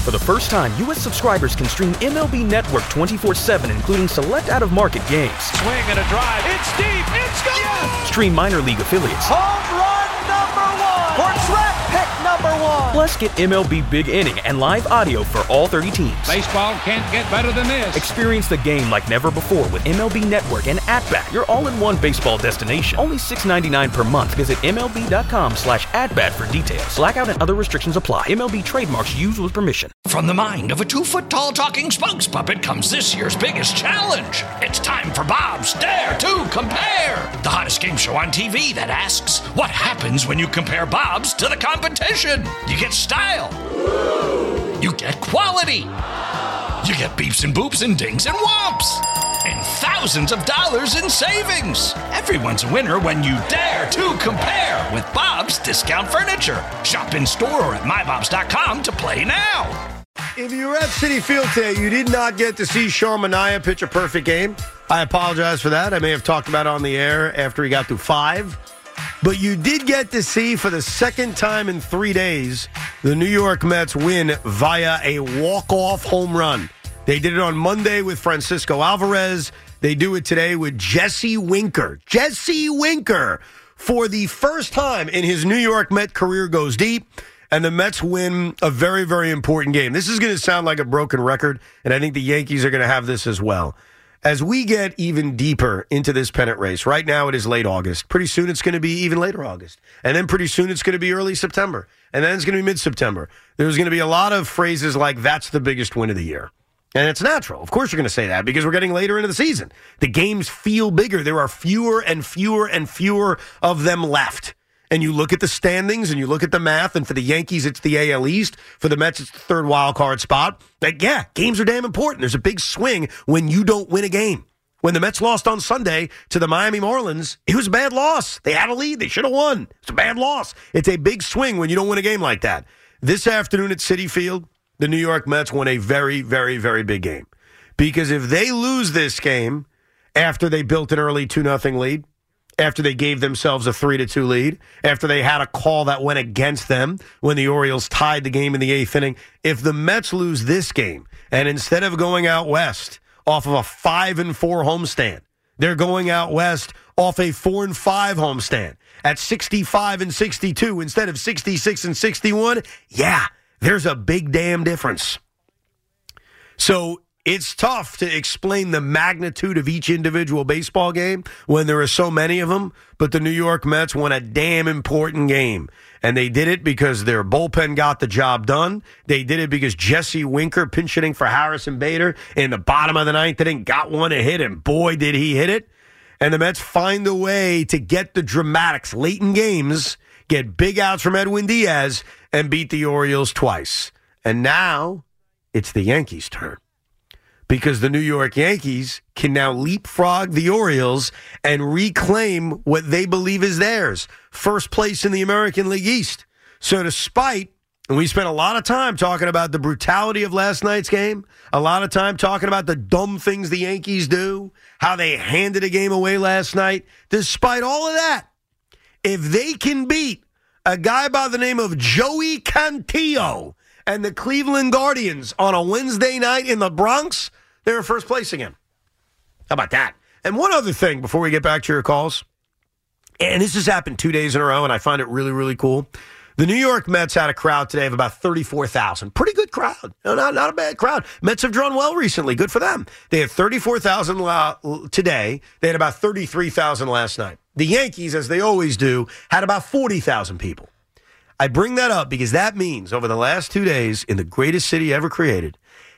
For the first time, U.S. subscribers can stream MLB Network 24/7, including select out-of-market games. Swing and a drive. It's deep. It's gone. Yes! Stream minor league affiliates. Home run number 1. Or draft pick number 1. Plus, get MLB Big Inning and live audio for all 30 teams. Baseball can't get better than this. Experience the game like never before with MLB Network and At-Bat, your all-in-one baseball destination. Only $6.99 per month. Visit MLB.com/atbat for details. Blackout and other restrictions apply. MLB trademarks used with permission. From the mind of a 2-foot-tall talking Spunks puppet comes this year's biggest challenge. It's time for Bob's Dare to Compare, the hottest game show on TV that asks, what happens when you compare Bob's to the competition? You get style. You get quality. You get beeps and boops and dings and whomps. And thousands of dollars in savings. Everyone's a winner when you dare to compare with Bob's Discount Furniture. Shop in store or at mybobs.com to play now. If you were at Citi Field today, you did not get to see Sean Manaea pitch a perfect game. I apologize for that. I may have talked about it on the air after he got through 5. But you did get to see, for the second time in 3 days, the New York Mets win via a walk-off home run. They did it on Monday with Francisco Alvarez. They do it today with Jesse Winker. Jesse Winker, for the first time in his New York Met career, goes deep. And the Mets win a very, very important game. This is going to sound like a broken record, and I think the Yankees are going to have this as well. As we get even deeper into this pennant race, right now it is late August. Pretty soon it's going to be even later August. And then pretty soon it's going to be early September. And then it's going to be mid-September. There's going to be a lot of phrases like, that's the biggest win of the year. And it's natural. Of course you're going to say that because we're getting later into the season. The games feel bigger. There are fewer and fewer and fewer of them left. And you look at the standings and you look at the math, and for the Yankees, it's the AL East. For the Mets, it's the third wild card spot. Like, yeah, games are damn important. There's a big swing when you don't win a game. When the Mets lost on Sunday to the Miami Marlins, it was a bad loss. They had a lead. They should have won. It's a bad loss. It's a big swing when you don't win a game like that. This afternoon at Citi Field, the New York Mets won a very, very, very big game. Because if they lose this game after they built an early 2-0 lead, after they gave themselves a 3-2 lead, after they had a call that went against them when the Orioles tied the game in the 8th inning, if the Mets lose this game, and instead of going out west off of a 5-4 homestand, they're going out west off a 4-5 homestand at 65-62 instead of 66-61, yeah, there's a big damn difference. So it's tough to explain the magnitude of each individual baseball game when there are so many of them, but the New York Mets won a damn important game. And they did it because their bullpen got the job done. They did it because Jesse Winker, pinch hitting for Harrison Bader in the bottom of the 9th inning, got one to hit, and boy, did he hit it. And the Mets find a way to get the dramatics late in games, get big outs from Edwin Diaz, and beat the Orioles twice. And now it's the Yankees' turn. Because the New York Yankees can now leapfrog the Orioles and reclaim what they believe is theirs, first place in the American League East. So despite, and we spent a lot of time talking about the brutality of last night's game, a lot of time talking about the dumb things the Yankees do, how they handed a game away last night, despite all of that, if they can beat a guy by the name of Joey Cantillo and the Cleveland Guardians on a Wednesday night in the Bronx, they're in first place again. How about that? And one other thing before we get back to your calls, and this has happened 2 days in a row, and I find it really, really cool. The New York Mets had a crowd today of about 34,000. Pretty good crowd. No, not a bad crowd. Mets have drawn well recently. Good for them. They had 34,000 today. They had about 33,000 last night. The Yankees, as they always do, had about 40,000 people. I bring that up because that means over the last 2 days in the greatest city ever created,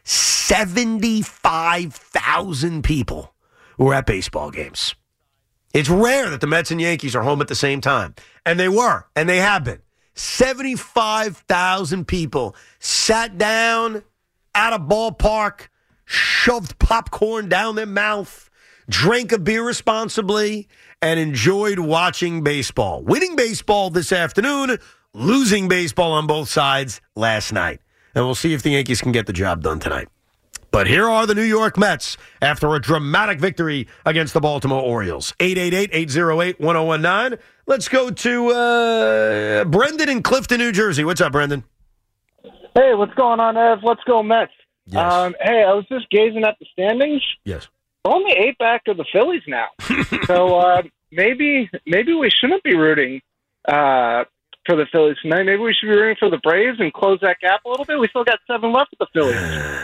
75,000 people were at baseball games. It's rare that the Mets and Yankees are home at the same time. And they were, and they have been. 75,000 people sat down at a ballpark, shoved popcorn down their mouth, drank a beer responsibly, and enjoyed watching baseball. Winning baseball this afternoon, losing baseball on both sides last night. And we'll see if the Yankees can get the job done tonight. But here are the New York Mets after a dramatic victory against the Baltimore Orioles. 888-808-1019. Let's go to Brendan in Clifton, New Jersey. What's up, Brendan? Hey, what's going on, Ev? Let's go Mets. Yes. Hey, I was just gazing at the standings. Yes. Only 8 back of the Phillies now. So maybe we shouldn't be rooting for the Phillies tonight. Maybe we should be rooting for the Braves and close that gap a little bit. We still got 7 left with the Phillies.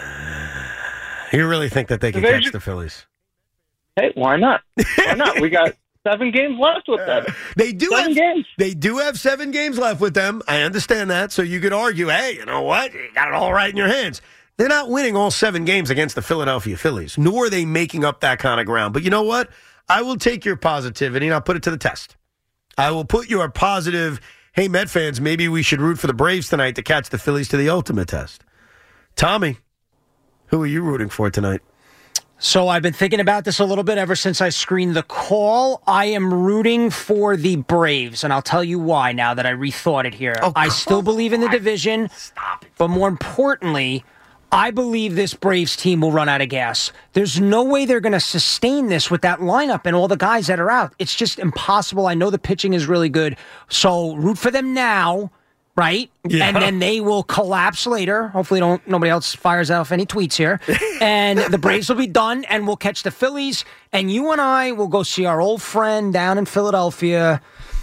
You really think that they can catch the Phillies? Hey, why not? Why not? We got 7 games left with them. They do 7 games. They do have 7 games left with them. I understand that. So you could argue, hey, you know what? You got it all right in your hands. They're not winning all 7 games against the Philadelphia Phillies, nor are they making up that kind of ground. But you know what? I will take your positivity and I'll put it to the test. I will put your positive, hey, Met fans, maybe we should root for the Braves tonight to catch the Phillies to the ultimate test. Tommy, who are you rooting for tonight? So I've been thinking about this a little bit ever since I screened the call. I am rooting for the Braves, and I'll tell you why now that I rethought it here. I still believe in the division, but more importantly, I believe this Braves team will run out of gas. There's no way they're going to sustain this with that lineup and all the guys that are out. It's just impossible. I know the pitching is really good, so root for them now. Right? Yeah. And then they will collapse later. Hopefully nobody else fires off any tweets here. And the Braves will be done, and we'll catch the Phillies. And you and I will go see our old friend down in Philadelphia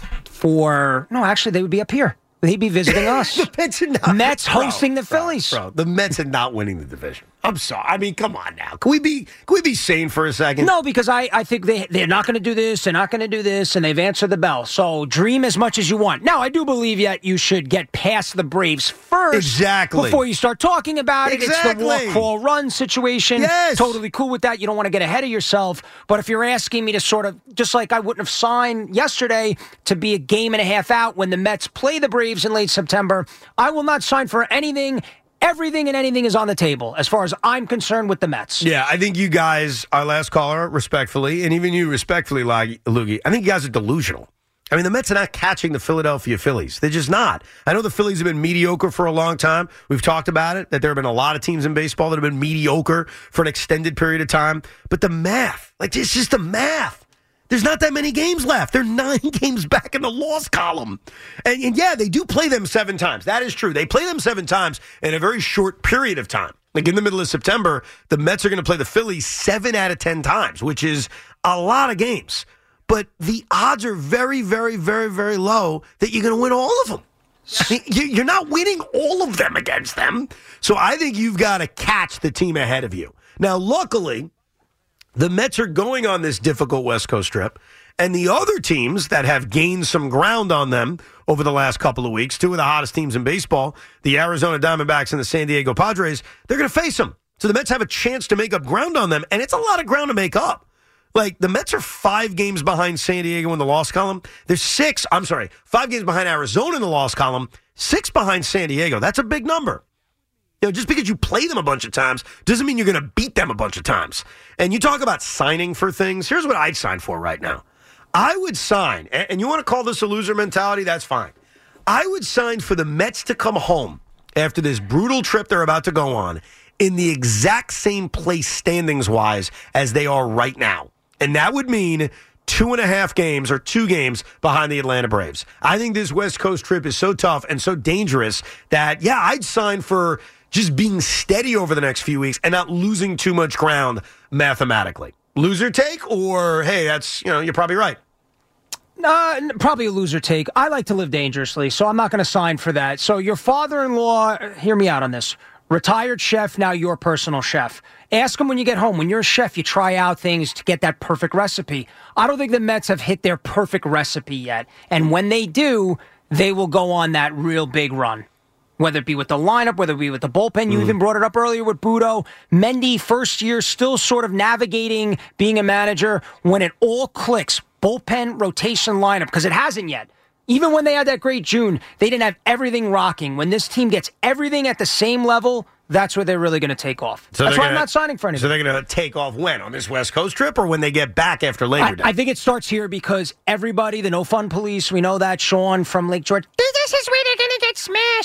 actually, they would be up here. They'd be visiting us. The Mets hosting the Phillies. Bro, the Mets are not winning the division. I'm sorry. I mean, come on now. Can we be sane for a second? No, because I think they're not going to do this, they're not going to do this, and they've answered the bell. So dream as much as you want. Now, I do believe that you should get past the Braves first. Exactly. Before you start talking about it. Exactly. It's the walk, crawl, run situation. Yes. Totally cool with that. You don't want to get ahead of yourself. But if you're asking me to sort of, just like I wouldn't have signed yesterday to be a game and a half out when the Mets play the Braves in late September, I will not sign for anything. Everything and anything is on the table as far as I'm concerned with the Mets. Yeah, I think you guys, our last caller, respectfully, and even you respectfully, Loogie, I think you guys are delusional. I mean, the Mets are not catching the Philadelphia Phillies. They're just not. I know the Phillies have been mediocre for a long time. We've talked about it, that there have been a lot of teams in baseball that have been mediocre for an extended period of time. But the math, it's just the math. There's not that many games left. They're 9 games back in the loss column. And yeah, they do play them 7 times. That is true. They play them 7 times in a very short period of time. Like in the middle of September, the Mets are going to play the Phillies 7 out of 10 times, which is a lot of games. But the odds are very, very, very, very low that you're going to win all of them. I mean, you're not winning all of them against them. So I think you've got to catch the team ahead of you. Now, luckily, the Mets are going on this difficult West Coast trip, and the other teams that have gained some ground on them over the last couple of weeks, 2 of the hottest teams in baseball, the Arizona Diamondbacks and the San Diego Padres, they're going to face them. So the Mets have a chance to make up ground on them, and it's a lot of ground to make up. Like, the Mets are 5 games behind San Diego in the loss column. They're 5 games behind Arizona in the loss column, 6 behind San Diego. That's a big number. You know, just because you play them a bunch of times doesn't mean you're going to beat them a bunch of times. And you talk about signing for things. Here's what I'd sign for right now. I would sign, and you want to call this a loser mentality, that's fine. I would sign for the Mets to come home after this brutal trip they're about to go on in the exact same place standings-wise as they are right now. And that would mean 2.5 games or 2 games behind the Atlanta Braves. I think this West Coast trip is so tough and so dangerous that, yeah, I'd sign for just being steady over the next few weeks and not losing too much ground mathematically. Loser take, or, hey, that's, you're probably right. Probably a loser take. I like to live dangerously, so I'm not going to sign for that. So your father-in-law, hear me out on this. Retired chef, now your personal chef. Ask him when you get home. When you're a chef, you try out things to get that perfect recipe. I don't think the Mets have hit their perfect recipe yet. And when they do, they will go on that real big run. Whether it be with the lineup, whether it be with the bullpen. You even brought it up earlier with Budo. Mendy, first year, still sort of navigating being a manager. When it all clicks, bullpen, rotation, lineup, because it hasn't yet. Even when they had that great June, they didn't have everything rocking. When this team gets everything at the same level, that's where they're really going to take off. So that's why I'm not signing for anything. So they're going to take off when? On this West Coast trip or when they get back after Labor Day? I think it starts here because everybody, the no-fun police, we know that, Sean from Lake George, this is where they're going to get smashed.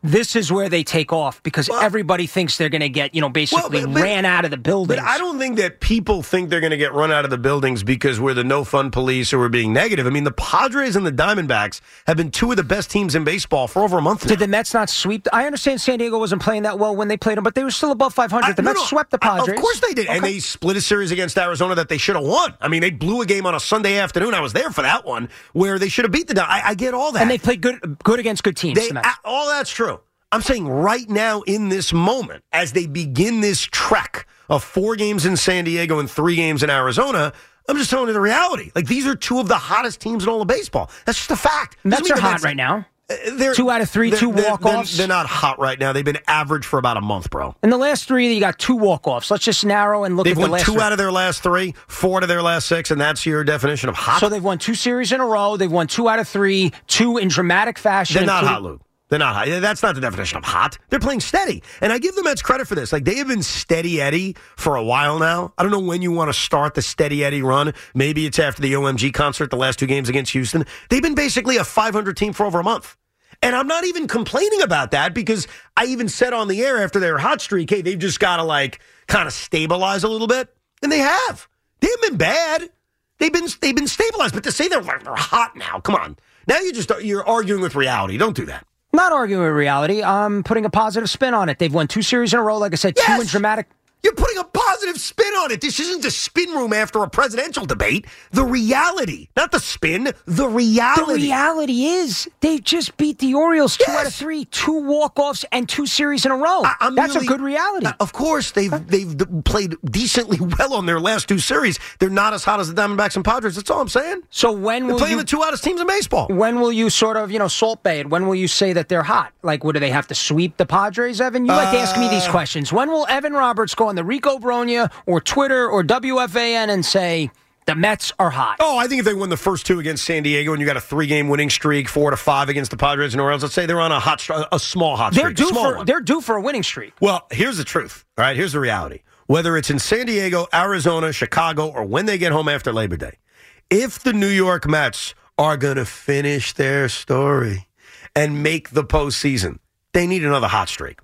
This is where they take off because everybody thinks they're going to get, basically ran out of the buildings. But I don't think that people think they're going to get run out of the buildings because we're the no-fun police or we're being negative. I mean, the Padres and the Diamondbacks have been two of the best teams in baseball for over a month now. Did the Mets not sweep? I understand San Diego wasn't playing that well when they played them, but they were still above 500. The Mets swept the Padres. Of course they did. Okay. And they split a series against Arizona that they should have won. I mean, they blew a game on a Sunday afternoon. I was there for that one where they should have beat the Diamondbacks. I get all that. And they played good against good teams. All that's true. I'm saying right now in this moment, as they begin this trek of 4 games in San Diego and 3 games in Arizona, I'm just telling you the reality. Like, these are 2 of the hottest teams in all of baseball. That's just a fact. Mets are hot right now. 2 out of 3, 2 walk-offs. They're not hot right now. They've been average for about a month, bro. In the last 3, you got 2 walk-offs. Let's just narrow and look at the last 2 out of their last 3, 4 out of their last 6, and that's your definition of hot. So they've won 2 series in a row. They've won 2 out of 3, 2 in dramatic fashion. They're not hot, Luke. They're not hot. That's not the definition of hot. They're playing steady. And I give the Mets credit for this. Like, they have been steady Eddie for a while now. I don't know when you want to start the steady Eddie run. Maybe it's after the OMG concert, the last 2 games against Houston. They've been basically a 500 team for over a month. And I'm not even complaining about that because I even said on the air after their hot streak, hey, they've just got to, kind of stabilize a little bit. And they have. They haven't been bad. They've been stabilized. But to say they're hot now, come on. Now you're arguing with reality. Don't do that. Not arguing with reality. I'm putting a positive spin on it. They've won 2 series in a row. Like I said, 2 in dramatic. You're putting a positive spin on it. This isn't the spin room after a presidential debate. The reality, not the spin, the reality. The reality is they just beat the Orioles 2 out of 3, 2 walk-offs, and 2 series in a row. That's a good reality. Of course, they've played decently well on their last 2 series. They're not as hot as the Diamondbacks and Padres. That's all I'm saying. So when they're playing the 2 hottest teams in baseball. When will you sort of, salt bay it? When will you say that they're hot? Like, do they have to sweep the Padres, Evan? You like to ask me these questions. When will Evan Roberts go on the Rico Bronya or Twitter or WFAN and say the Mets are hot? Oh, I think if they win the first 2 against San Diego and you got a 3-game winning streak, 4-5 against the Padres and Orioles, let's say they're on a small hot streak. They're due for a winning streak. Well, here's the truth. All right, here's the reality. Whether it's in San Diego, Arizona, Chicago, or when they get home after Labor Day, if the New York Mets are going to finish their story and make the postseason, they need another hot streak.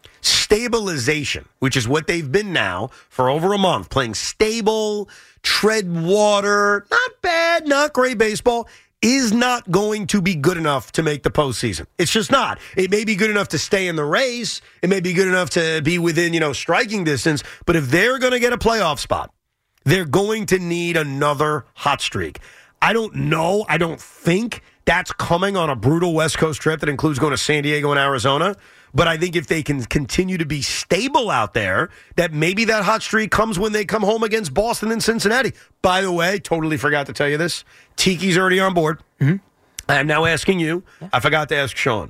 Stabilization, which is what they've been now for over a month, playing stable, tread water, not bad, not great baseball, is not going to be good enough to make the postseason. It's just not. It may be good enough to stay in the race. It may be good enough to be within, striking distance. But if they're going to get a playoff spot, they're going to need another hot streak. I don't know. I don't think that's coming on a brutal West Coast trip that includes going to San Diego and Arizona. But I think if they can continue to be stable out there, that maybe that hot streak comes when they come home against Boston and Cincinnati. By the way, totally forgot to tell you this. Tiki's already on board. Mm-hmm. I am now asking you. Yeah. I forgot to ask Sean.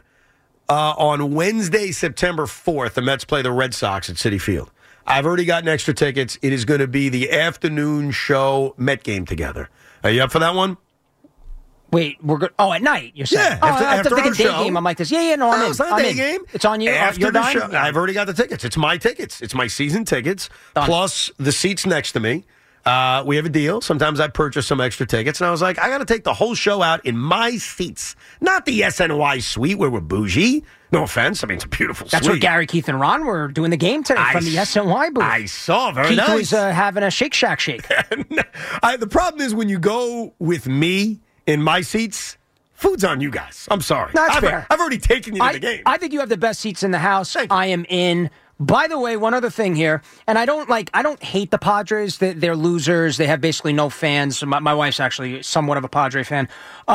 On Wednesday, September 4th, the Mets play the Red Sox at Citi Field. I've already gotten extra tickets. It is going to be the afternoon show Met game together. Are you up for that one? Wait, we're good. Oh, at night, you're saying? Yeah, after like our a day show. game. I'm like this. Yeah, no, I'm in. It's not a day game. It's on you. After you're the done? show, I've already got the tickets. It's my tickets. It's my season tickets, plus the seats next to me. We have a deal. Sometimes I purchase some extra tickets, and I was like, I got to take the whole show out in my seats, not the SNY suite where we're bougie. No offense. I mean, it's a beautiful That's suite. where Gary, Keith, and Ron were doing the game today from the SNY booth. I saw. Very Keith nice. was having a Shake Shack shake. The problem is when you go with me in my seats, food's on you guys. I'm sorry. That's fair. I've already taken you to the game. I think you have the best seats in the house. I am in. By the way, one other thing here, and I don't hate the Padres. They're losers. They have basically no fans. My wife's actually somewhat of a Padre fan.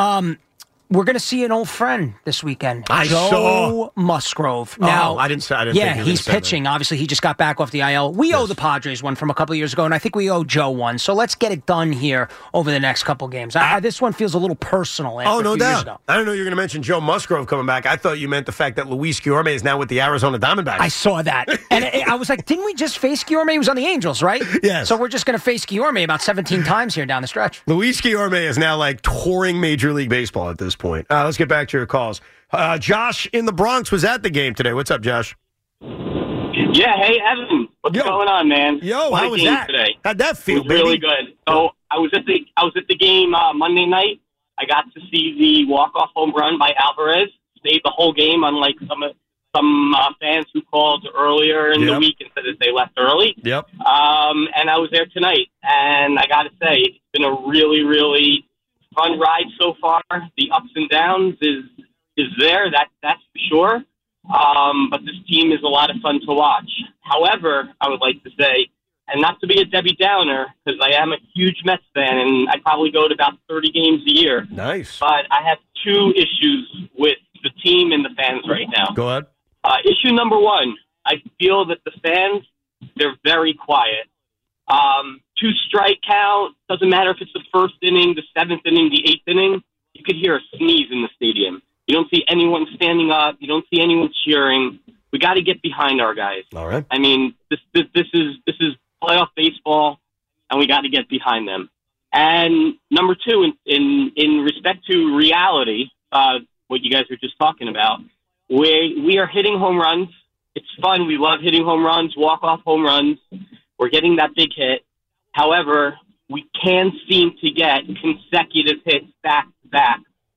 We're going to see an old friend this weekend. Joe Musgrove. Now, I didn't think he's pitching. Obviously, he just got back off the IL. We owe the Padres one from a couple of years ago, and I think we owe Joe one. So let's get it done here over the next couple games. This one feels a little personal after a few years ago. I don't know you're going to mention Joe Musgrove coming back. I thought you meant the fact that Luis Guillorme is now with the Arizona Diamondbacks. I saw that. And I was like, didn't we just face Guillorme? He was on the Angels, right? Yes. So we're just going to face Guillorme about 17 times here down the stretch. Luis Guillorme is now touring Major League Baseball at this point. Let's get back to your calls. Josh in the Bronx was at the game today. What's up, Josh? Yeah, hey, Evan. What's going on, man? Yo, how was that? Today. How'd that feel, it was really good. So I was at the game Monday night. I got to see the walk-off home run by Alvarez. Stayed the whole game, unlike some fans who called earlier in the week and said that they left early. Yep. And I was there tonight, and I got to say, it's been a really, really fun ride so far. The ups and downs is there, that's for sure. But this team is a lot of fun to watch. However, I would like to say, and not to be a Debbie Downer, because I am a huge Mets fan, and I probably go to about 30 games a year. Nice. But I have two issues with the team and the fans right now. Go ahead. Issue number one, I feel that the fans, they're very quiet. 2 strike count, doesn't matter if it's the first inning, the 7th inning, the 8th inning, you could hear a sneeze in the stadium. You don't see anyone standing up. You don't see anyone cheering. We got to get behind our guys. All right. I mean, this is playoff baseball, and we got to get behind them. And number two, in respect to reality, what you guys were just talking about, we are hitting home runs. It's fun. We love hitting home runs, walk-off home runs. We're getting that big hit. However, we can seem to get consecutive hits back to back.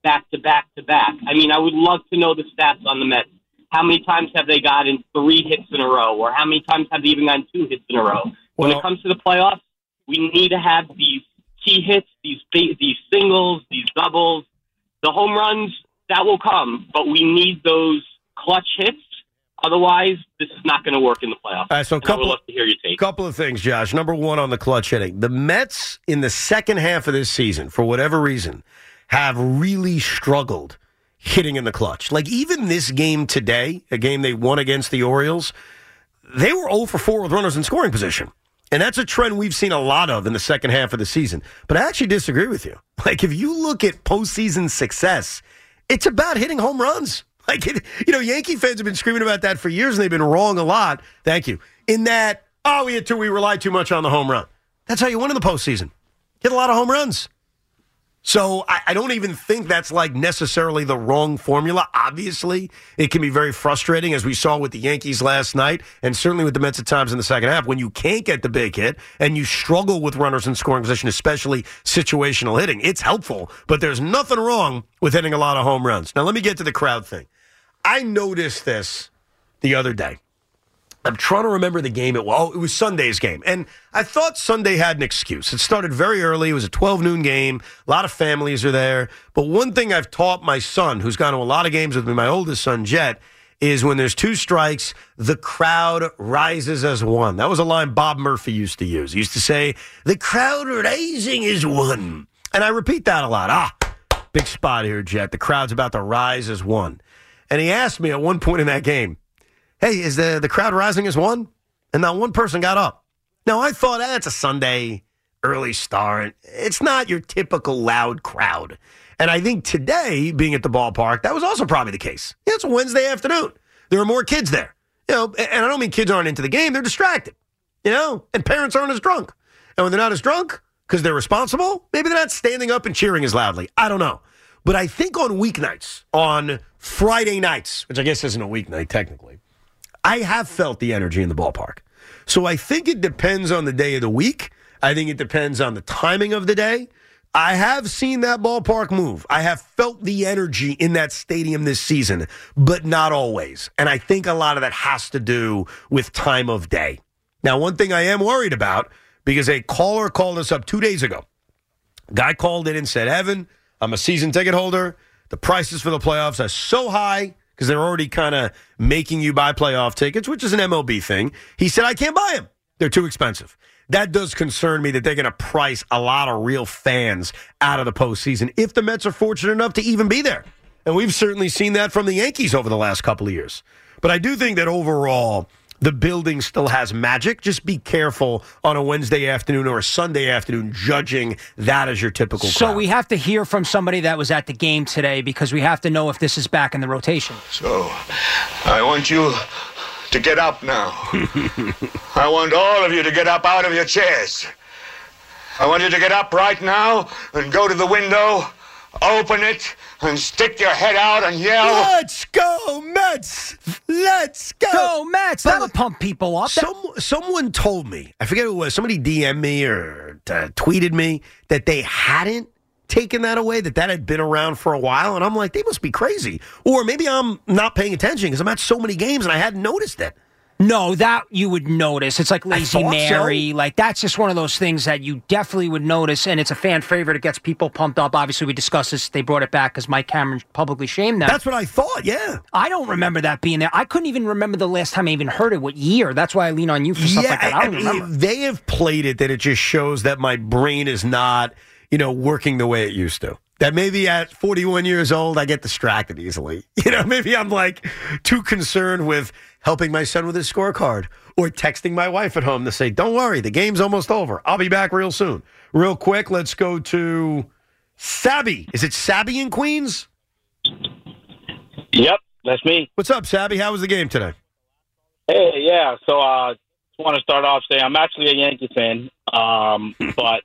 I mean, I would love to know the stats on the Mets. How many times have they gotten 3 hits in a row, or how many times have they even gotten 2 hits in a row? When it comes to the playoffs, we need to have these key hits, these singles, these doubles. The home runs, that will come, but we need those clutch hits. Otherwise, this is not going to work in the playoffs. All right, so I would love to hear your take. Couple of things, Josh. Number one, on the clutch hitting. The Mets, in the second half of this season, for whatever reason, have really struggled hitting in the clutch. Like, even this game today, a game they won against the Orioles, they were 0 for 4 with runners in scoring position. And that's a trend we've seen a lot of in the second half of the season. But I actually disagree with you. Like, if you look at postseason success, it's about hitting home runs. Like, Yankee fans have been screaming about that for years, and they've been wrong a lot. Thank you. In that, we rely too much on the home run. That's how you win in the postseason. Hit a lot of home runs. So I don't even think that's like necessarily the wrong formula. Obviously, it can be very frustrating, as we saw with the Yankees last night, and certainly with the Mets at times in the second half, when you can't get the big hit and you struggle with runners in scoring position, especially situational hitting. It's helpful, but there's nothing wrong with hitting a lot of home runs. Now, let me get to the crowd thing. I noticed this the other day. I'm trying to remember the game. It was Sunday's game. And I thought Sunday had an excuse. It started very early. It was a 12 noon game. A lot of families are there. But one thing I've taught my son, who's gone to a lot of games with me, my oldest son, Jet, is when there's 2 strikes, the crowd rises as one. That was a line Bob Murphy used to use. He used to say, the crowd rising as one. And I repeat that a lot. Big spot here, Jet. The crowd's about to rise as one. And he asked me at one point in that game, hey, is the crowd rising as one? And not one person got up. Now, I thought, it's a Sunday early start. It's not your typical loud crowd. And I think today, being at the ballpark, that was also probably the case. It's a Wednesday afternoon. There are more kids there. And I don't mean kids aren't into the game. They're distracted. And parents aren't as drunk. And when they're not as drunk, because they're responsible, maybe they're not standing up and cheering as loudly. I don't know. But I think on weeknights, on Friday nights, which I guess isn't a weeknight technically, I have felt the energy in the ballpark. So I think it depends on the day of the week. I think it depends on the timing of the day. I have seen that ballpark move. I have felt the energy in that stadium this season, but not always. And I think a lot of that has to do with time of day. Now, one thing I am worried about, because a caller called us up 2 days ago. Guy called in and said, Evan, I'm a season ticket holder. The prices for the playoffs are so high, because they're already kind of making you buy playoff tickets, which is an MLB thing. He said, I can't buy them. They're too expensive. That does concern me that they're going to price a lot of real fans out of the postseason if the Mets are fortunate enough to even be there. And we've certainly seen that from the Yankees over the last couple of years. But I do think that overall, the building still has magic. Just be careful on a Wednesday afternoon or a Sunday afternoon judging that as your typical crowd. So we have to hear from somebody that was at the game today, because we have to know if this is back in the rotation. So I want you to get up now. I want all of you to get up out of your chairs. I want you to get up right now and go to the window, open it, and stick your head out and yell, Let's go, Mets! Let's go! Go, Mets! That would pump people up. Someone told me, I forget who it was, somebody DM'd me or tweeted me that they hadn't taken that away, that had been around for a while. And I'm like, they must be crazy. Or maybe I'm not paying attention because I'm at so many games and I hadn't noticed it. No, that you would notice. It's like Lazy Mary. So. Like, that's just one of those things that you definitely would notice, and it's a fan favorite. It gets people pumped up. Obviously, we discussed this. They brought it back because Mike Cameron publicly shamed them. That's what I thought, yeah. I don't remember that being there. I couldn't even remember the last time I even heard it. What year? That's why I lean on you for stuff like that. I don't remember. They have played it that it just shows that my brain is not, working the way it used to. That maybe at 41 years old, I get distracted easily. Maybe I'm like too concerned with helping my son with his scorecard or texting my wife at home to say, don't worry, the game's almost over. I'll be back real soon. Real quick, let's go to Sabby. Is it Sabby in Queens? Yep, that's me. What's up, Sabby? How was the game today? Hey, yeah. So I just want to start off saying I'm actually a Yankee fan, but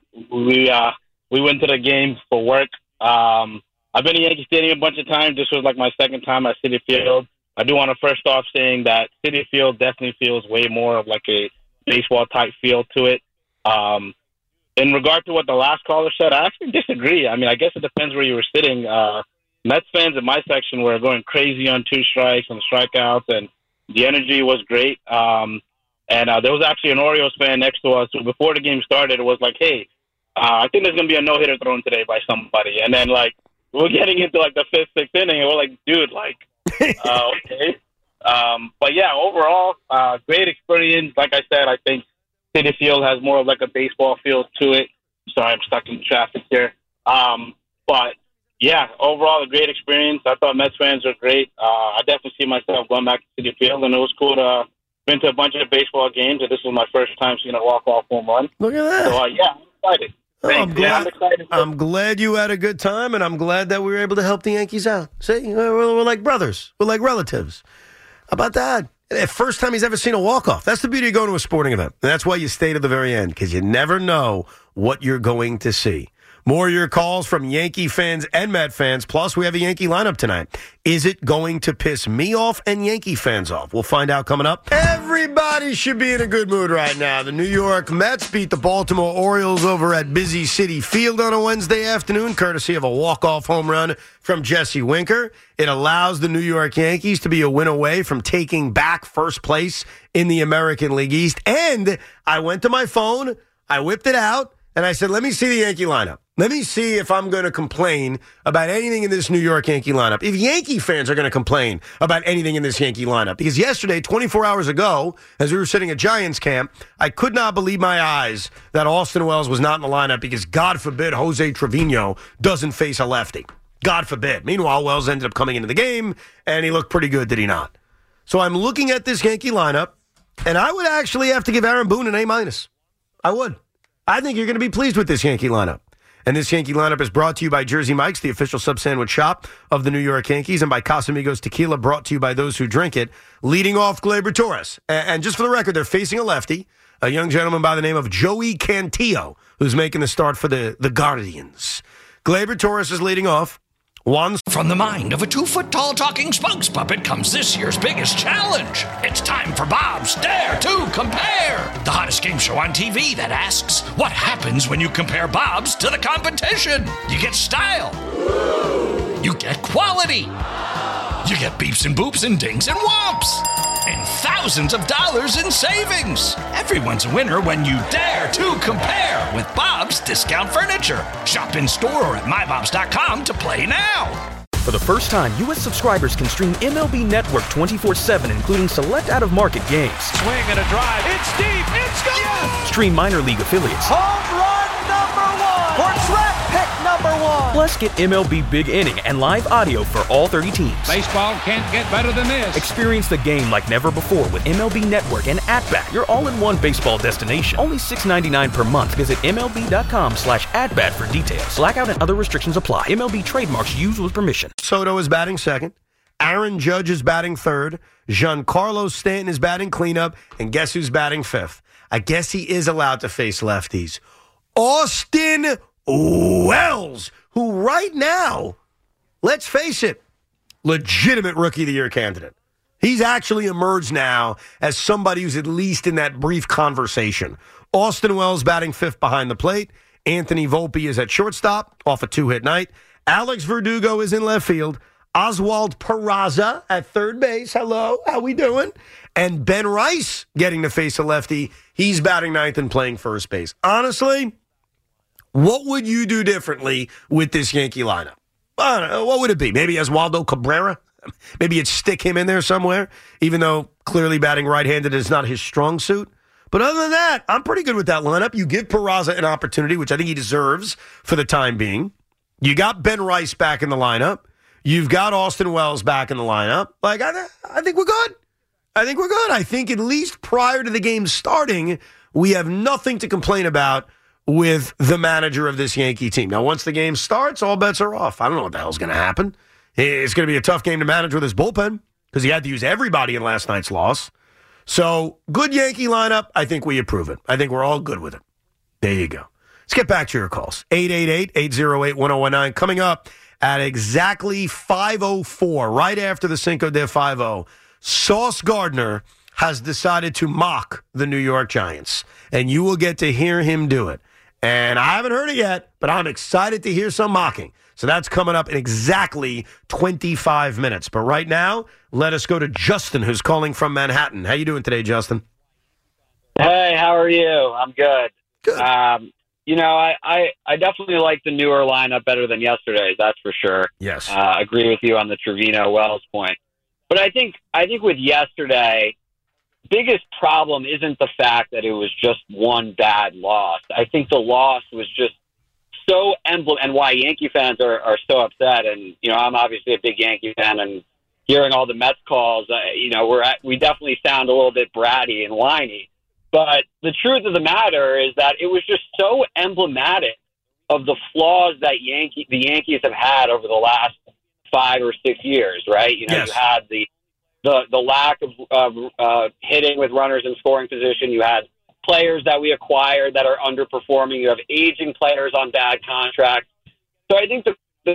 we went to the game for work. I've been to Yankee Stadium a bunch of times. This was like my second time at Citi Field. I do want to first off saying that Citi Field definitely feels way more of like a baseball type feel to it. In regard to what the last caller said, I actually disagree. I mean, I guess it depends where you were sitting. Mets fans in my section were going crazy on 2 strikes and strikeouts, and the energy was great. And there was actually an Orioles fan next to us who, before the game started, it was like, hey, I think there's going to be a no-hitter thrown today by somebody. And then, like, we're getting into, like, the 5th, 6th inning, and we're like, dude, like, okay. But, yeah, overall, great experience. Like I said, I think Citi Field has more of, like, a baseball feel to it. Sorry, I'm stuck in traffic here. But, yeah, overall, a great experience. I thought Mets fans were great. I definitely see myself going back to Citi Field, and it was cool to been to a bunch of baseball games, and this was my first time seeing a walk-off home run. Look at that. So, yeah, I'm excited. I'm glad you had a good time, and I'm glad that we were able to help the Yankees out. See, we're like brothers. We're like relatives. How about that? First time he's ever seen a walk-off. That's the beauty of going to a sporting event. And that's why you stay to the very end, because you never know what you're going to see. More of your calls from Yankee fans and Met fans. Plus, we have a Yankee lineup tonight. Is it going to piss me off and Yankee fans off? We'll find out coming up. Everybody should be in a good mood right now. The New York Mets beat the Baltimore Orioles over at Busy City Field on a Wednesday afternoon, courtesy of a walk-off home run from Jesse Winker. It allows the New York Yankees to be a win away from taking back first place in the American League East. And I went to my phone, I whipped it out, and I said, let me see the Yankee lineup. Let me see if I'm going to complain about anything in this New York Yankee lineup. If Yankee fans are going to complain about anything in this Yankee lineup. Because yesterday, 24 hours ago, as we were sitting at Giants camp, I could not believe my eyes that Austin Wells was not in the lineup because, God forbid, Jose Trevino doesn't face a lefty. God forbid. Meanwhile, Wells ended up coming into the game, and he looked pretty good, did he not? So I'm looking at this Yankee lineup, and I would actually have to give Aaron Boone an A-. I would. I think you're going to be pleased with this Yankee lineup. And this Yankee lineup is brought to you by Jersey Mike's, the official sub-sandwich shop of the New York Yankees, and by Casamigos Tequila, brought to you by those who drink it. Leading off, Gleyber Torres. And just for the record, they're facing a lefty, a young gentleman by the name of Joey Cantillo, who's making the start for the Guardians. Gleyber Torres is leading off. From the mind of a 2-foot-tall talking spokes puppet comes this year's biggest challenge. It's time for Bob's Dare to Compare, the hottest game show on TV that asks, what happens when you compare Bob's to the competition? You get style. You get quality. You get beeps and boops and dings and whomps. And thousands of dollars in savings. Everyone's a winner when you dare to compare with Bob's Discount Furniture. Shop in store or at mybobs.com to play now. For the first time, U.S. subscribers can stream MLB Network 24/7, including select out-of-market games. Swing and a drive. It's deep. It's gone. Yes! Stream minor league affiliates. Home run number 1. Or track pick number 1. Plus, get MLB Big Inning and live audio for all 30 teams. Baseball can't get better than this. Experience the game like never before with MLB Network and At-Bat, your all-in-one baseball destination. Only $6.99 per month. Visit MLB.com/atbat for details. Blackout and other restrictions apply. MLB trademarks used with permission. Soto is batting second. Aaron Judge is batting third. Giancarlo Stanton is batting cleanup. And guess who's batting fifth? I guess he is allowed to face lefties. Austin Wells, who right now, let's face it, legitimate Rookie of the Year candidate. He's actually emerged now as somebody who's at least in that brief conversation. Austin Wells batting fifth behind the plate. Anthony Volpe is at shortstop off a 2-hit night. Alex Verdugo is in left field. Oswald Peraza at third base. Hello, how we doing? And Ben Rice getting to face a lefty. He's batting ninth and playing first base. Honestly, what would you do differently with this Yankee lineup? I don't know, what would it be? Maybe Oswaldo Cabrera? Maybe you'd stick him in there somewhere, even though clearly batting right-handed is not his strong suit. But other than that, I'm pretty good with that lineup. You give Peraza an opportunity, which I think he deserves for the time being. You got Ben Rice back in the lineup. You've got Austin Wells back in the lineup. Like, I think we're good. I think at least prior to the game starting, we have nothing to complain about with the manager of this Yankee team. Now, once the game starts, all bets are off. I don't know what the hell's going to happen. It's going to be a tough game to manage with his bullpen because he had to use everybody in last night's loss. So, good Yankee lineup. I think we approve it. I think we're all good with it. There you go. Let's get back to your calls. 888-808-1019. Coming up at exactly 5:04, right after the Cinco de 5-0, Sauce Gardner has decided to mock the New York Giants. And you will get to hear him do it. And I haven't heard it yet, but I'm excited to hear some mocking. So that's coming up in exactly 25 minutes. But right now, let us go to Justin, who's calling from Manhattan. How you doing today, Justin? Hey, how are you? I'm good. Good. I definitely like the newer lineup better than yesterday's, that's for sure. Yes. Agree with you on the Trevino-Wells point. But I think with yesterday, biggest problem isn't the fact that it was just one bad loss. I think the loss was just so and why Yankee fans are so upset. And, I'm obviously a big Yankee fan, and hearing all the Mets calls, we definitely sound a little bit bratty and whiny. But the truth of the matter is that it was just so emblematic of the flaws that the Yankees have had over the last 5 or 6 years, right? Yes. You had the lack of hitting with runners in scoring position. You had players that we acquired that are underperforming. You have aging players on bad contracts. So I think the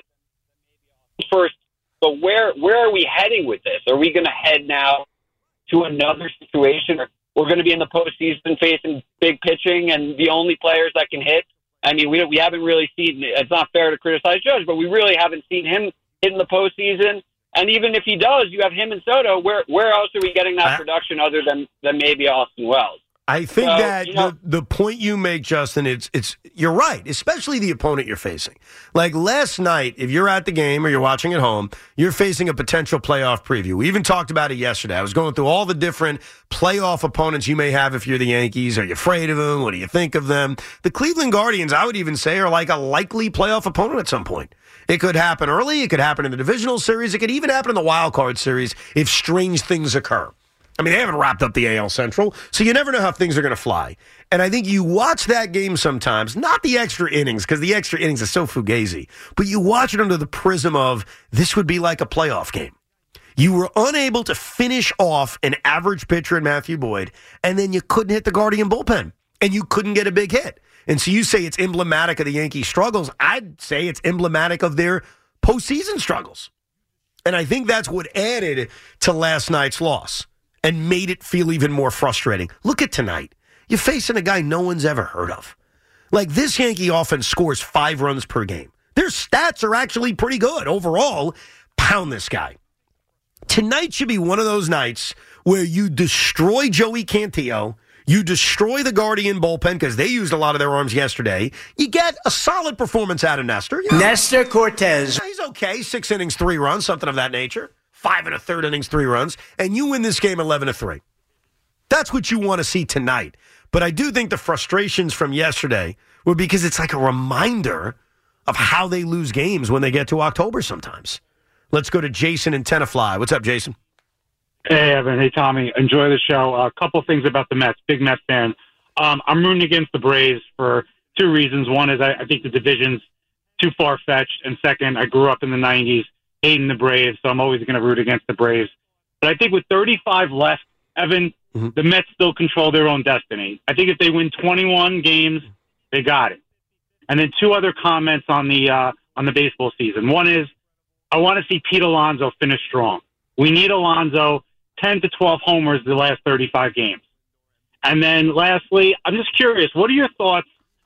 first, but where are we heading with this? Are we going to head now to another situation where we're going to be in the postseason facing big pitching and the only players that can hit? I mean, we haven't really seen, it's not fair to criticize Judge, but we really haven't seen him hit in the postseason. And even if he does, you have him and Soto. Where else are we getting that production other than maybe Austin Wells? I think the point you make, Justin, it's you're right, especially the opponent you're facing. Like last night, if you're at the game or you're watching at home, you're facing a potential playoff preview. We even talked about it yesterday. I was going through all the different playoff opponents you may have if you're the Yankees. Are you afraid of them? What do you think of them? The Cleveland Guardians, I would even say, are like a likely playoff opponent at some point. It could happen early. It could happen in the divisional series. It could even happen in the wild card series if strange things occur. I mean, they haven't wrapped up the AL Central, so you never know how things are going to fly. And I think you watch that game sometimes, not the extra innings, because the extra innings are so fugazi, but you watch it under the prism of this would be like a playoff game. You were unable to finish off an average pitcher in Matthew Boyd, and then you couldn't hit the Guardian bullpen, and you couldn't get a big hit. And so you say it's emblematic of the Yankees' struggles. I'd say it's emblematic of their postseason struggles. And I think that's what added to last night's loss and made it feel even more frustrating. Look at tonight. You're facing a guy no one's ever heard of. Like, this Yankee offense scores 5 runs per game. Their stats are actually pretty good. Overall, pound this guy. Tonight should be one of those nights where you destroy Joey Cantillo, you destroy the Guardian bullpen because they used a lot of their arms yesterday. You get a solid performance out of Nestor. Nestor Cortez. He's okay. 6 innings, 3 runs, something of that nature. 5 1/3 innings, 3 runs, and you win this game 11-3. That's what you want to see tonight. But I do think the frustrations from yesterday were because it's like a reminder of how they lose games when they get to October sometimes. Let's go to Jason in Tenafly. What's up, Jason? Hey, Evan. Hey, Tommy. Enjoy the show. A couple things about the Mets. Big Mets fan. I'm rooting against the Braves for 2 reasons. One is I think the division's too far-fetched, and second, I grew up in the 90s hating the Braves, so I'm always going to root against the Braves. But I think with 35 left, Evan, the Mets still control their own destiny. I think if they win 21 games, they got it. And then 2 other comments on the baseball season. One is I want to see Pete Alonso finish strong. We need Alonso 10 to 12 homers the last 35 games. And then lastly, I'm just curious, what are your thoughts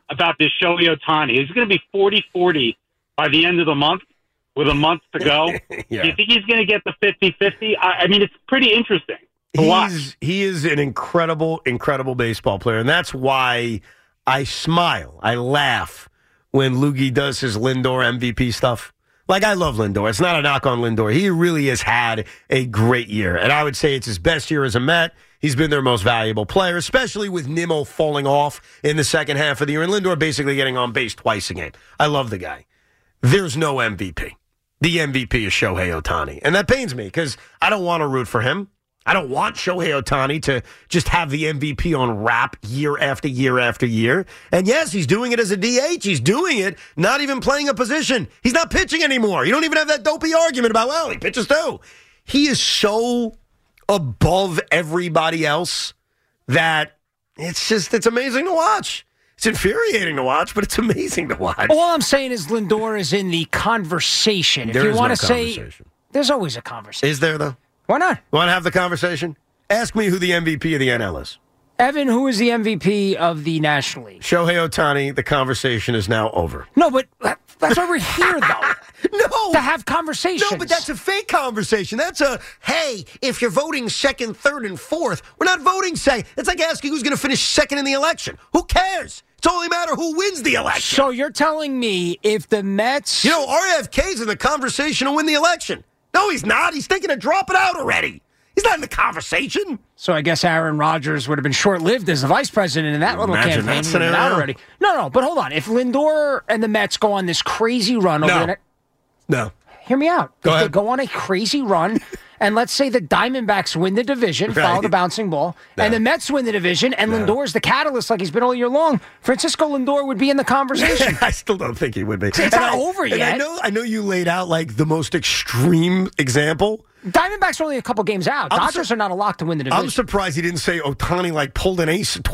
about this Shohei Ohtani. He's going to be 40-40 by the end of the month with a month to go. Yeah. Do you think he's going to get the 50-50? I mean, it's pretty interesting to watch. He is an incredible, incredible baseball player, and that's why I smile, I laugh when Loogie does his Lindor MVP stuff. Like, I love Lindor. It's not a knock on Lindor. He really has had a great year, and I would say it's his best year as a Met. He's been their most valuable player, especially with Nimmo falling off in the second half of the year, and Lindor basically getting on base twice a game. I love the guy. There's no MVP. The MVP is Shohei Ohtani, and that pains me because I don't want to root for him. I don't want Shohei Ohtani to just have the MVP on wrap year after year after year. And yes, he's doing it as a DH. He's doing it not even playing a position. He's not pitching anymore. You don't even have that dopey argument about, well, he pitches too. He is so above everybody else that it's amazing to watch. It's infuriating to watch, but it's amazing to watch. All I'm saying is Lindor is in the conversation. If There you is want no to say, conversation. there's always a conversation. Is there, though? Why not? You want to have the conversation? Ask me who the MVP of the NL is. Evan, who is the MVP of the National League? Shohei Ohtani, the conversation is now over. No, but that's why we're here, though. No. To have conversations. No, but that's a fake conversation. That's a, hey, if you're voting second, third, and fourth, we're not voting second. It's like asking who's going to finish second in the election. Who cares? It's only a matter who wins the election. So you're telling me if the Mets... You know, RFK's in the conversation to win the election. No, he's not. He's thinking of dropping out already. He's not in the conversation. So I guess Aaron Rodgers would have been short-lived as the vice president in that little Imagine campaign. that scenario. Out already. No, but hold on. If Lindor and the Mets go on this crazy run over the next... No. Hear me out. Go if ahead. they go on a crazy run, and let's say the Diamondbacks win the division, follow Right. the bouncing ball, and the Mets win the division, and Lindor's the catalyst like he's been all year long, Francisco Lindor would be in the conversation. I still don't think he would be. It's not over and yet. I know you laid out like the most extreme example. Diamondbacks are only a couple games out. Dodgers are not a lock to win the division. I'm surprised he didn't say Ohtani like tore an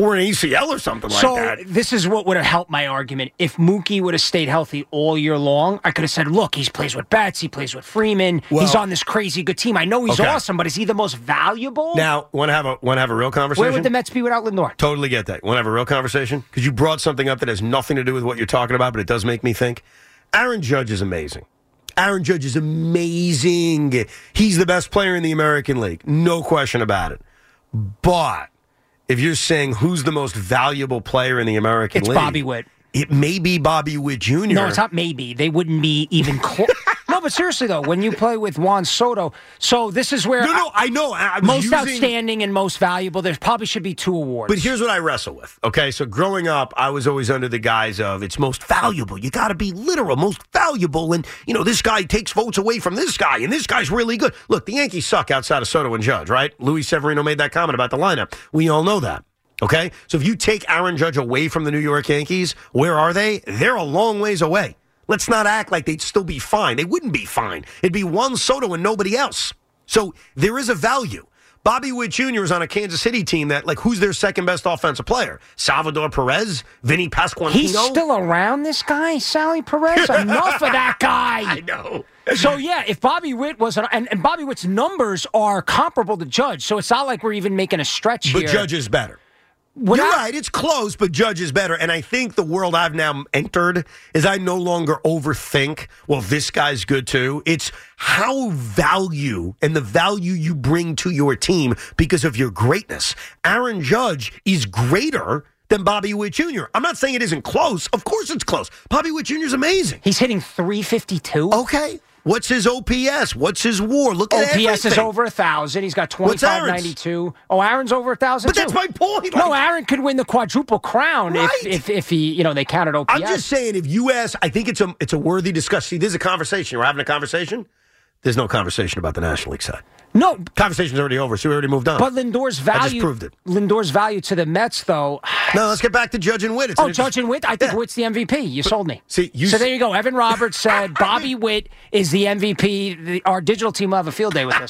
ACL or something like that. So this is what would have helped my argument. If Mookie would have stayed healthy all year long, I could have said, look, he plays with Betts, he plays with Freeman, he's on this crazy good team. I know he's awesome, but is he the most valuable? Now, want to have a real conversation? Where would the Mets be without Lindor? Totally get that. Want to have a real conversation? Because you brought something up that has nothing to do with what you're talking about, but it does make me think. Aaron Judge is amazing. Aaron Judge is amazing. He's the best player in the American League. No question about it. But if you're saying who's the most valuable player in the American League, It's Bobby Witt. It may be Bobby Witt Jr. No, it's not maybe. They wouldn't be even close. No, but seriously, though, when you play with Juan Soto, so this is where... No, I know. I was most outstanding and most valuable, there probably should be 2 awards. But here's what I wrestle with, okay? So growing up, I was always under the guise of it's most valuable. You got to be literal, most valuable. And, this guy takes votes away from this guy, and this guy's really good. Look, the Yankees suck outside of Soto and Judge, right? Luis Severino made that comment about the lineup. We all know that. Okay? So if you take Aaron Judge away from the New York Yankees, where are they? They're a long ways away. Let's not act like they'd still be fine. They wouldn't be fine. It'd be Juan Soto and nobody else. So there is a value. Bobby Witt Jr. is on a Kansas City team that, who's their second best offensive player? Salvador Perez? Vinny Pasquantino? He's still around, this guy, Sally Perez? Enough of that guy. I know. So, yeah, if Bobby Witt was... And Bobby Witt's numbers are comparable to Judge, so it's not like we're even making a stretch here. But Judge is better. You're right, it's close, but Judge is better. And I think the world I've now entered is I no longer overthink, well, this guy's good too. It's how value and the value you bring to your team because of your greatness. Aaron Judge is greater than Bobby Witt Jr. I'm not saying it isn't close. Of course it's close. Bobby Witt Jr. is amazing. He's hitting .352. Okay. What's his OPS? What's his WAR? Look at OPS is everything. over 1,000. He's got What's Aaron's? 2592. Oh, Aaron's over 1,000 But that's my point. No, Aaron could win the quadruple crown Right. if he, they counted OPS. I'm just saying, if you ask, I think it's a worthy discussion. See, this is a conversation. We're having a conversation. There's no conversation about the National League side. No. Conversation's already over, so we already moved on. But Lindor's value... I just proved it. Lindor's value to the Mets, though... No, let's get back to Judge and Witt. Judge and Witt? I think Witt's the MVP. You sold me. See, so there you go. Evan Roberts said Bobby Witt is the MVP. Our digital team will have a field day with this.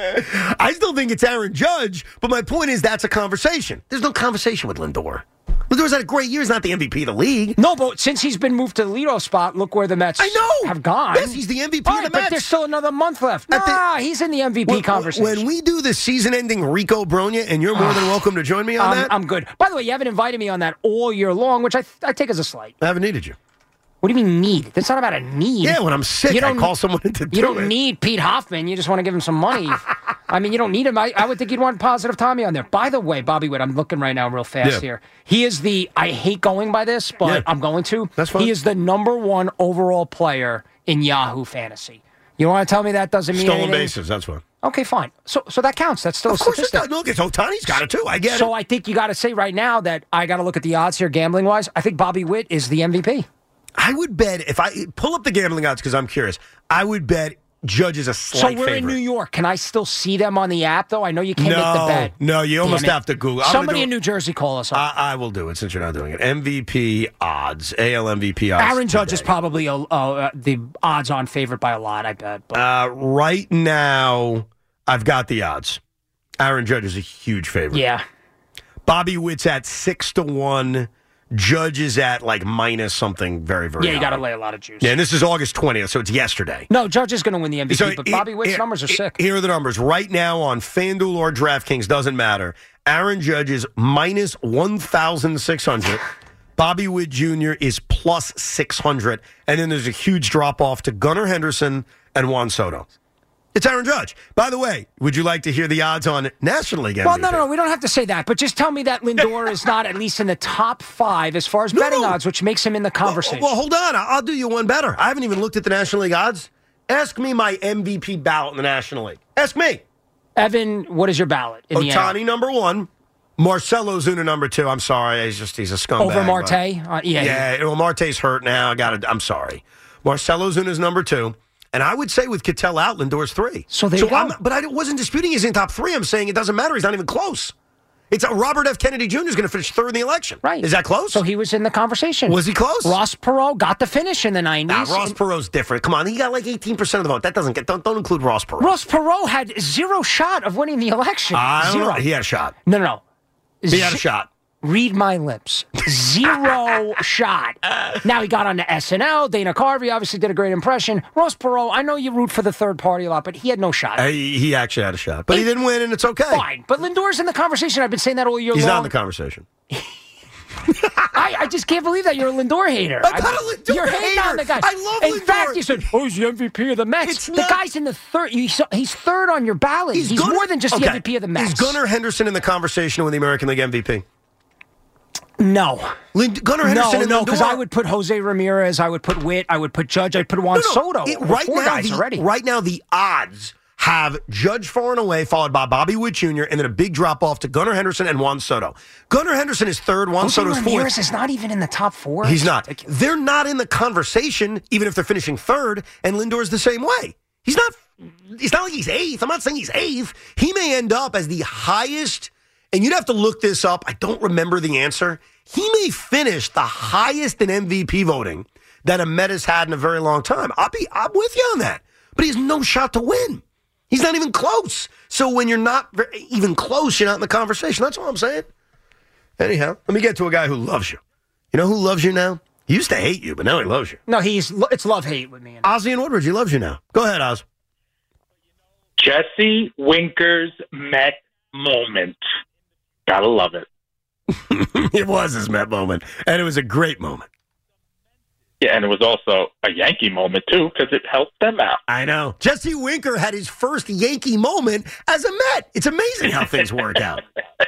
I still think it's Aaron Judge, but my point is that's a conversation. There's no conversation with Lindor. Lindor's had a great year. He's not the MVP of the league. No, but since he's been moved to the leadoff spot, look where the Mets have gone. Yes, he's the MVP of the Mets. But there's still another month left. He's in the MVP conversation. When we do the season-ending Rico Bronya, and you're more than welcome to join me on that. I'm good. By the way, you haven't invited me on that all year long, which I take as a slight. I haven't needed you. What do you mean need? That's not about a need. Yeah, when I'm sick, I call someone in to do it. You don't need Pete Hoffman. You just want to give him some money. I mean, you don't need him. I would think you'd want Positive Tommy on there. By the way, Bobby Witt, I'm looking right now real fast here. He is I hate going by this, but I'm going to. That's fine. He is the #1 overall player in Yahoo Fantasy. You want to tell me that doesn't mean Stolen anything? bases, that's fine. Okay, fine. So that counts. That's still a statistic. Of course it does. Look, it's Ohtani's got it too. I get it. So I think you got to say right now that I got to look at the odds here gambling-wise. I think Bobby Witt is the MVP. I would bet, if I pull up the gambling odds because I'm curious, I would bet Judge is a slight So we're favorite. in New York. Can I still see them on the app, though? I know you can't make the bet. No, you almost have to Google. Somebody in New Jersey call us up. I will do it since you're not doing it. MVP odds, AL MVP odds. Aaron Judge is probably the odds-on favorite by a lot, I bet. Right now, I've got the odds. Aaron Judge is a huge favorite. Yeah. Bobby Witt's at 6-1. Judge is at like minus something very, very Yeah, you high. got to lay a lot of juice. Yeah, and this is August 20th, so it's yesterday. No, Judge is going to win the MVP, So but Bobby Witt's numbers are sick. Here are the numbers. Right now on FanDuel or DraftKings, doesn't matter. Aaron Judge is minus 1,600. Bobby Witt Jr. is plus 600. And then there's a huge drop-off to Gunnar Henderson and Juan Soto. It's Aaron Judge. By the way, would you like to hear the odds on National League MVP? Well, no, we don't have to say that, but just tell me that Lindor is not at least in the top 5 as far as betting odds, which makes him in the conversation. Well, hold on. I'll do you one better. I haven't even looked at the National League odds. Ask me my MVP ballot in the National League. Ask me. Evan, what is your ballot in the Ohtani number 1. Marcelo Zuna number 2. I'm sorry. He's a scumbag. Over Marte? Yeah. Well, Marte's hurt now. I'm sorry. Marcelo Zuna's number 2. And I would say with Ketel out, Lindor's 3. So there you go. But I wasn't disputing he's in top 3. I'm saying it doesn't matter. He's not even close. It's Robert F. Kennedy Jr. is going to finish 3rd in the election. Right. Is that close? So he was in the conversation. Was he close? Ross Perot got the finish in the 90s. Nah, Ross Perot's different. Come on, he got like 18% of the vote. That doesn't don't include Ross Perot. Ross Perot had 0 shot of winning the election. I don't know. 0. He had a shot. No. He had a shot. Read my lips. 0 shot. Now he got on to SNL. Dana Carvey obviously did a great impression. Ross Perot, I know you root for the third party a lot, but he had no shot. He actually had a shot. But he didn't win, and it's okay. Fine. But Lindor's in the conversation. I've been saying that all year long. He's not in the conversation. I just can't believe that you're a Lindor hater. I'm not a Lindor You're hating hater. on the guy. I love Lindor. In fact, you said, he's the MVP of the Mets. The guy's in the 3rd. He's 3rd on your ballot. He's more than just the MVP of the Mets. Is Gunnar Henderson in the conversation with the American League MVP? No. Gunnar Henderson and No, Lindor. because I would put Jose Ramirez, I would put Witt, I would put Judge, I'd put Juan Soto. Right now, the odds have Judge far and away, followed by Bobby Witt Jr., and then a big drop-off to Gunnar Henderson and Juan Soto. Gunnar Henderson is 3rd, Juan Soto's 4th. Ramirez is not even in the top 4. He's not. They're not in the conversation, even if they're finishing 3rd, and Lindor's the same way. It's not like he's 8th. I'm not saying he's 8th. He may end up as the highest, and you'd have to look this up. I don't remember the answer. He may finish the highest in MVP voting that a Met has had in a very long time. I'm with you on that. But he has no shot to win. He's not even close. So when you're not even close, you're not in the conversation. That's all I'm saying. Anyhow, let me get to a guy who loves you. You know who loves you now? He used to hate you, but now he loves you. No, it's love-hate with me. Ozzie and Woodbridge, he loves you now. Go ahead, Oz. Jesse Winker's Met moment. Gotta love it. It was his Met moment, and it was a great moment. Yeah, and it was also a Yankee moment, too, because it helped them out. I know. Jesse Winker had his first Yankee moment as a Met. It's amazing how things work out.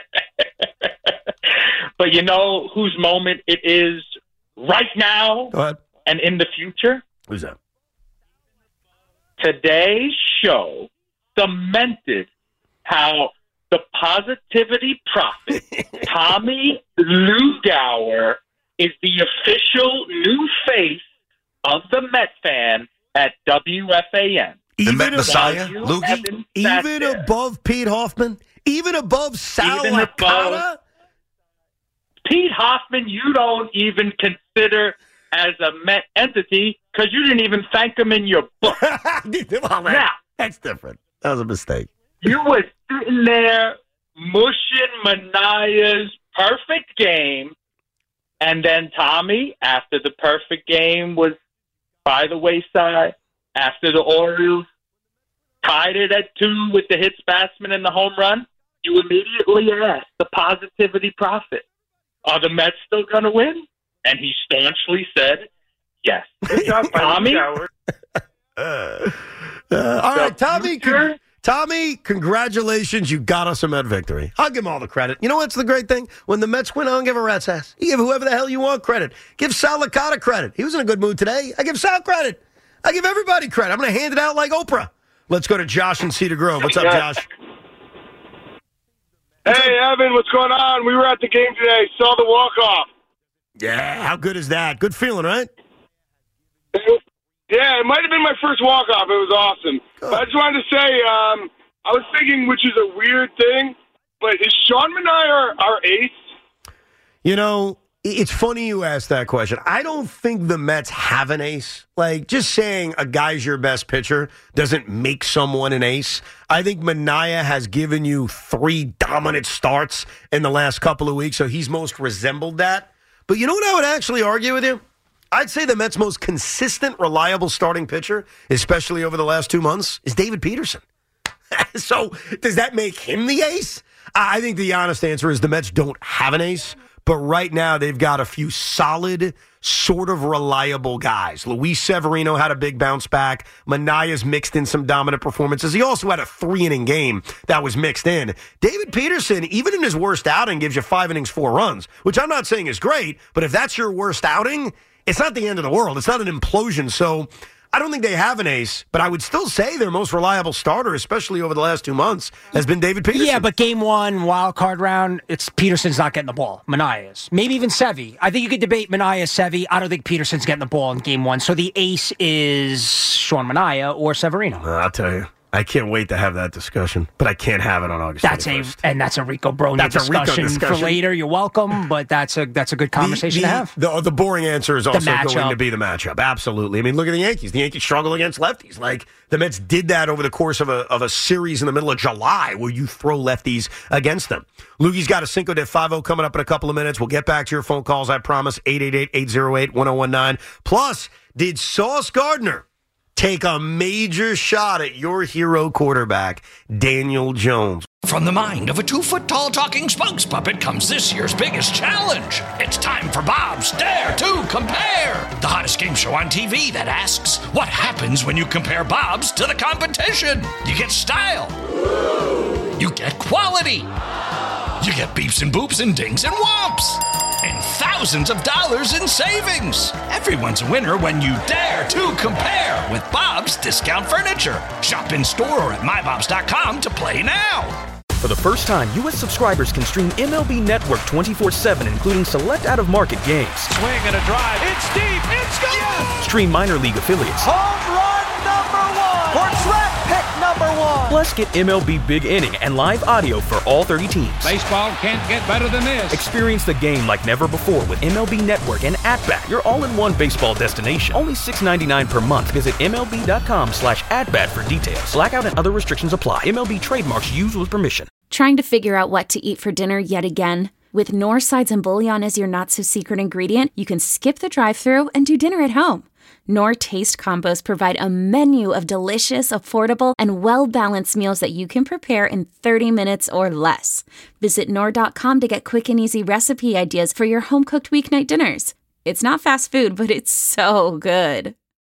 But you know whose moment it is right now and in the future? Who's that? Today's show cemented how the positivity prophet, Tommy Lugauer, is the official new face of the Met fan at WFAN. Even above Pete Hoffman? Even above Sal Licata? Pete Hoffman, you don't even consider as a Met entity because you didn't even thank him in your book. Now, that's different. That was a mistake. You were sitting there mushing Manaya's perfect game And then Tommy, after the perfect game was by the wayside, after the Orioles tied it at 2 with the hits batsman and the home run, you immediately asked the positivity prophet, are the Mets still going to win? And he staunchly said, yes. Good job, Tommy. All right, Tommy, congratulations. You got us a Met victory. I'll give him all the credit. You know what's the great thing? When the Mets win, I don't give a rat's ass. You give whoever the hell you want credit. Give Sal Licata credit. He was in a good mood today. I give Sal credit. I give everybody credit. I'm going to hand it out like Oprah. Let's go to Josh in Cedar Grove. What's up, Josh? Hey, Evan, what's going on? We were at the game today. Saw the walk-off. Yeah, how good is that? Good feeling, right? Yeah, it might have been my first walk-off. It was awesome. But I just wanted to say, I was thinking, which is a weird thing, but is Sean Manaea our ace? You know, it's funny you asked that question. I don't think the Mets have an ace. Like, just saying a guy's your best pitcher doesn't make someone an ace. I think Manaea has given you 3 dominant starts in the last couple of weeks, so he's most resembled that. But you know what I would actually argue with you? I'd say the Mets' most consistent, reliable starting pitcher, especially over the last 2 months, is David Peterson. So does that make him the ace? I think the honest answer is the Mets don't have an ace. But right now, they've got a few solid, sort of reliable guys. Luis Severino had a big bounce back. Manaea's mixed in some dominant performances. He also had a 3-inning game that was mixed in. David Peterson, even in his worst outing, gives you 5 innings, 4 runs, which I'm not saying is great, but if that's your worst outing, it's not the end of the world. It's not an implosion. So I don't think they have an ace, but I would still say their most reliable starter, especially over the last 2 months, has been David Peterson. Yeah, but game 1, wild card round, it's Peterson's not getting the ball. Manaea is. Maybe even Sevy. I think you could debate Manaea, Sevy. I don't think Peterson's getting the ball in game 1. So the ace is Sean Manaea or Severino. I'll tell you. I can't wait to have that discussion, but I can't have it on August 21st. That's a Rico Bronya discussion for later. You're welcome, but that's a good conversation to have. The boring answer is also going to be the matchup. Absolutely. I mean, look at the Yankees. The Yankees struggle against lefties. Like, the Mets did that over the course of a series in the middle of July where you throw lefties against them. Loogie's got a Cinco de Favo coming up in a couple of minutes. We'll get back to your phone calls, I promise. 888-808-1019. Plus, did Sauce Gardner take a major shot at your hero quarterback, Daniel Jones? From the mind of a 2-foot-tall talking spokes puppet comes this year's biggest challenge. It's time for Bob's Dare to Compare, the hottest game show on TV that asks, what happens when you compare Bob's to the competition? You get style. You get quality. You get beeps and boops and dings and whomps. And thousands of dollars in savings. Everyone's a winner when you dare to compare with Bob's Discount Furniture. Shop in store or at mybobs.com to play now. For the first time, U.S. subscribers can stream MLB Network 24/7, including select out-of-market games. Swing and a drive. It's deep. It's gone. Yes. Stream minor league affiliates. Home run number 1. For draft pick number 1. Plus, get MLB Big Inning and live audio for all 30 teams. Baseball can't get better than this. Experience the game like never before with MLB Network and At-Bat, your all-in-one baseball destination. Only $6.99 per month. Visit MLB.com/AtBat for details. Blackout and other restrictions apply. MLB trademarks used with permission. Trying to figure out what to eat for dinner yet again? With Knorr Sides and Bouillon as your not-so-secret ingredient, you can skip the drive-thru and do dinner at home. Knorr Taste Combos provide a menu of delicious, affordable, and well-balanced meals that you can prepare in 30 minutes or less. Visit Knorr.com to get quick and easy recipe ideas for your home-cooked weeknight dinners. It's not fast food, but it's so good.